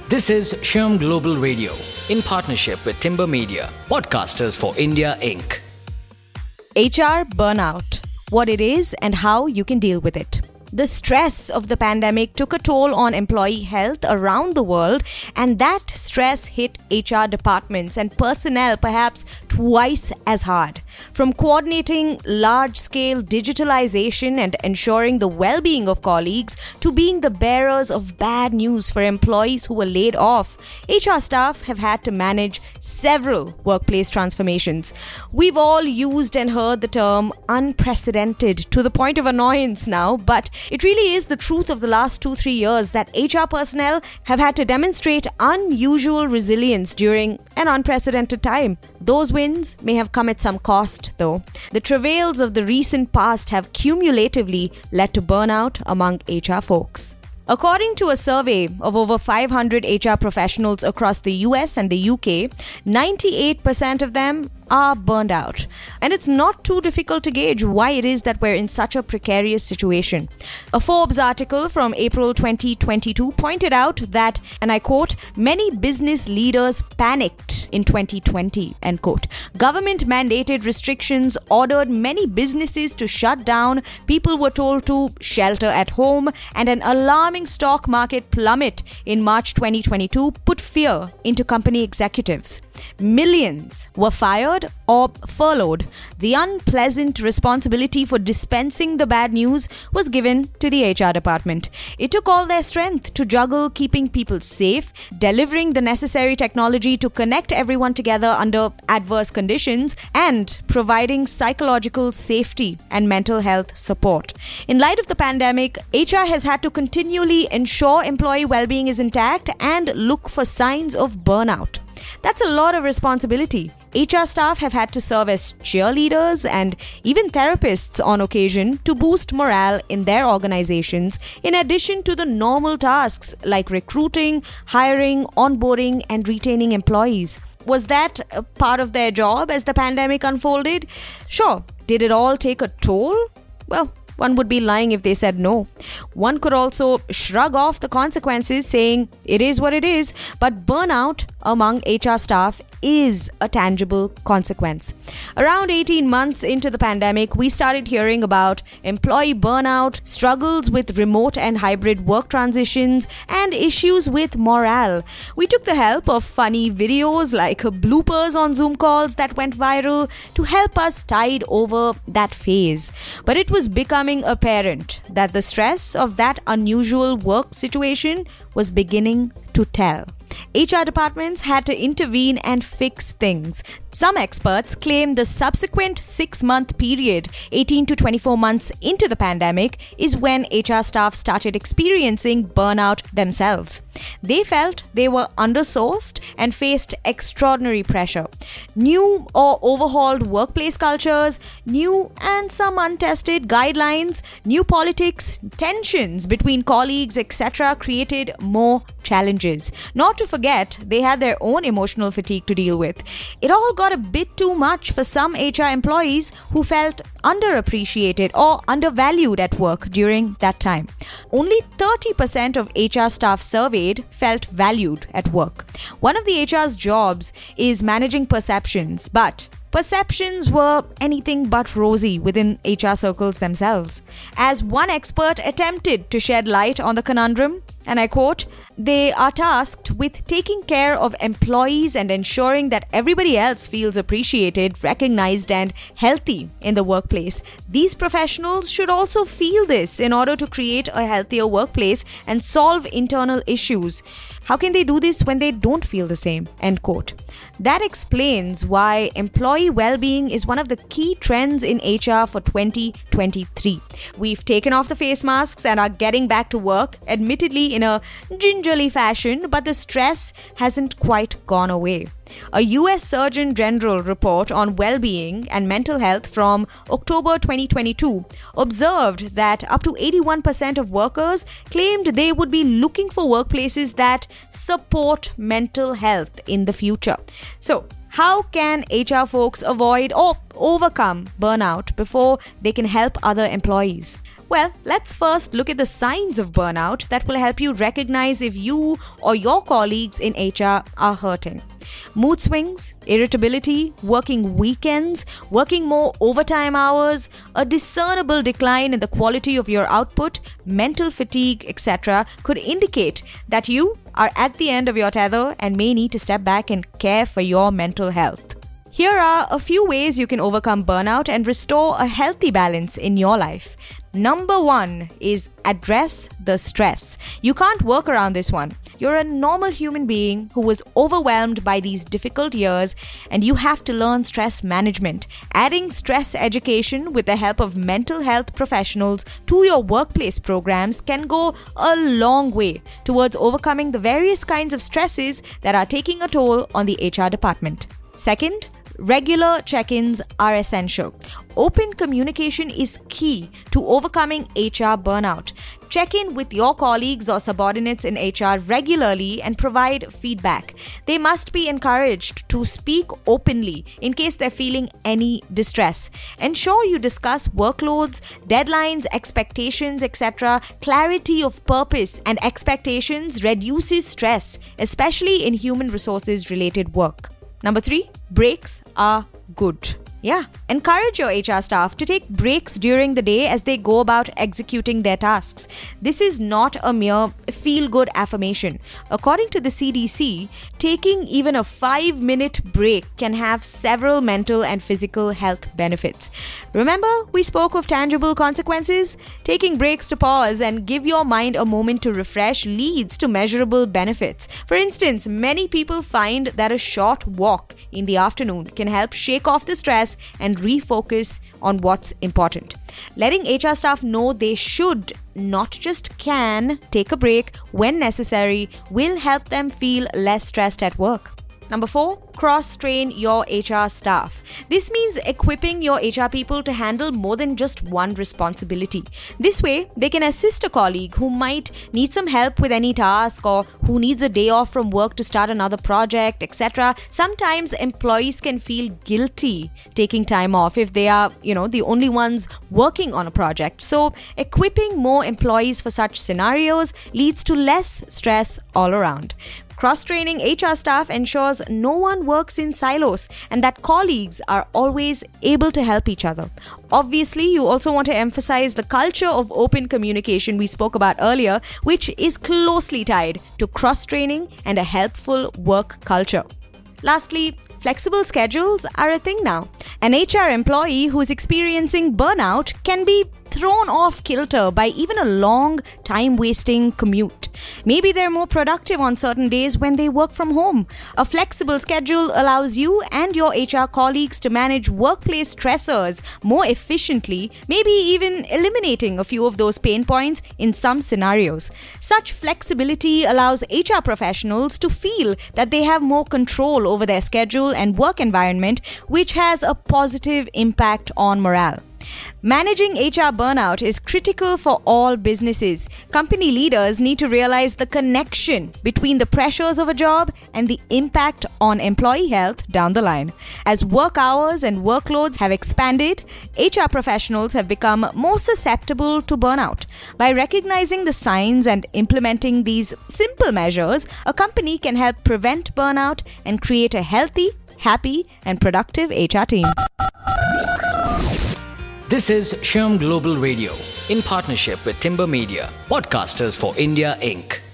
This is Shyam Global Radio in partnership with Timber Media, Podcasters for India Inc. HR burnout, what it is and how you can deal with it. The stress of the pandemic took a toll on employee health around the world, and that stress hit HR departments and personnel perhaps twice as hard. From coordinating large-scale digitalization and ensuring the well-being of colleagues to being the bearers of bad news for employees who were laid off, HR staff have had to manage several workplace transformations. We've all used and heard the term unprecedented to the point of annoyance now, but it really is the truth of the last 2-3 years that HR personnel have had to demonstrate unusual resilience during an unprecedented time. Those wins may have come at some cost, though. The travails of the recent past have cumulatively led to burnout among HR folks. According to a survey of over 500 HR professionals across the US and the UK, 98% of them are burned out. And it's not too difficult to gauge why it is that we're in such a precarious situation. A Forbes article from April 2022 pointed out that, and I quote, many business leaders panicked in 2020, end quote. Government-mandated restrictions ordered many businesses to shut down, people were told to shelter at home, and an alarming stock market plummet in March 2022 put fear into company executives. Millions were fired or furloughed. The unpleasant responsibility for dispensing the bad news was given to the HR department. It took all their strength to juggle keeping people safe, delivering the necessary technology to connect everyone together under adverse conditions, and providing psychological safety and mental health support. In light of the pandemic, HR has had to continually ensure employee well-being is intact and look for signs of burnout. That's a lot of responsibility. HR staff have had to serve as cheerleaders and even therapists on occasion to boost morale in their organizations, in addition to the normal tasks like recruiting, hiring, onboarding, and retaining employees. Was that a part of their job as the pandemic unfolded? Sure. Did it all take a toll? Well, one would be lying if they said no. One could also shrug off the consequences, saying it is what it is, but burnout among HR staff is a tangible consequence. Around 18 months into the pandemic, we started hearing about employee burnout, struggles with remote and hybrid work transitions, and issues with morale. We took the help of funny videos like bloopers on Zoom calls that went viral to help us tide over that phase. But it was becoming apparent that the stress of that unusual work situation was beginning to tell. HR departments had to intervene and fix things. Some experts claim the subsequent 6-month period, 18 to 24 months into the pandemic, is when HR staff started experiencing burnout themselves. They felt they were undersourced and faced extraordinary pressure. New or overhauled workplace cultures, new and some untested guidelines, new politics, tensions between colleagues, etc. created more challenges. Not to forget, they had their own emotional fatigue to deal with. It all got a bit too much for some HR employees who felt underappreciated or undervalued at work during that time. Only 30% of HR staff surveyed felt valued at work. One of the HR's jobs is managing perceptions, but perceptions were anything but rosy within HR circles themselves. As one expert attempted to shed light on the conundrum, and I quote, "They are tasked with taking care of employees and ensuring that everybody else feels appreciated, recognized, and healthy in the workplace. These professionals should also feel this in order to create a healthier workplace and solve internal issues. How can they do this when they don't feel the same?" End quote. That explains why employee well-being is one of the key trends in HR for 2023. We've taken off the face masks and are getting back to work, admittedly in a gingerly fashion, but the stress hasn't quite gone away. A US Surgeon General report on well-being and mental health from October 2022 observed that up to 81% of workers claimed they would be looking for workplaces that support mental health in the future. So, how can HR folks avoid or overcome burnout before they can help other employees? Well, let's first look at the signs of burnout that will help you recognize if you or your colleagues in HR are hurting. Mood swings, irritability, working weekends, working more overtime hours, a discernible decline in the quality of your output, mental fatigue, etc. could indicate that you are at the end of your tether and may need to step back and care for your mental health. Here are a few ways you can overcome burnout and restore a healthy balance in your life. Number 1 is address the stress. You can't work around this one. You're a normal human being who was overwhelmed by these difficult years, and you have to learn stress management. Adding stress education with the help of mental health professionals to your workplace programs can go a long way towards overcoming the various kinds of stresses that are taking a toll on the HR department. Second, regular check-ins are essential. Open communication is key to overcoming HR burnout. Check in with your colleagues or subordinates in HR regularly and provide feedback. They must be encouraged to speak openly in case they're feeling any distress. Ensure you discuss workloads, deadlines, expectations, etc. Clarity of purpose and expectations reduces stress, especially in human resources related work. Number 3, breaks are good. Encourage your HR staff to take breaks during the day as they go about executing their tasks. This is not a mere feel-good affirmation. According to the CDC, taking even a 5-minute break can have several mental and physical health benefits. Remember, we spoke of tangible consequences? Taking breaks to pause and give your mind a moment to refresh leads to measurable benefits. For instance, many people find that a short walk in the afternoon can help shake off the stress and refocus on what's important. Letting HR staff know they should, not just can, take a break when necessary will help them feel less stressed at work. Number 4, cross-train your HR staff. This means equipping your HR people to handle more than just one responsibility. This way, they can assist a colleague who might need some help with any task or who needs a day off from work to start another project, etc. Sometimes employees can feel guilty taking time off if they are, the only ones working on a project. So, equipping more employees for such scenarios leads to less stress all around. Cross-training HR staff ensures no one works in silos and that colleagues are always able to help each other. Obviously, you also want to emphasize the culture of open communication we spoke about earlier, which is closely tied to cross-training and a helpful work culture. Lastly, flexible schedules are a thing now. An HR employee who's experiencing burnout can be thrown off kilter by even a long, time-wasting commute. Maybe they're more productive on certain days when they work from home. A flexible schedule allows you and your HR colleagues to manage workplace stressors more efficiently, maybe even eliminating a few of those pain points in some scenarios. Such flexibility allows HR professionals to feel that they have more control over their schedule and work environment, which has a positive impact on morale. Managing HR burnout is critical for all businesses. Company leaders need to realize the connection between the pressures of a job and the impact on employee health down the line. As work hours and workloads have expanded, HR professionals have become more susceptible to burnout. By recognizing the signs and implementing these simple measures, a company can help prevent burnout and create a healthy, happy, and productive HR team. This is Shyam Global Radio in partnership with Timber Media, Podcasters for India Inc.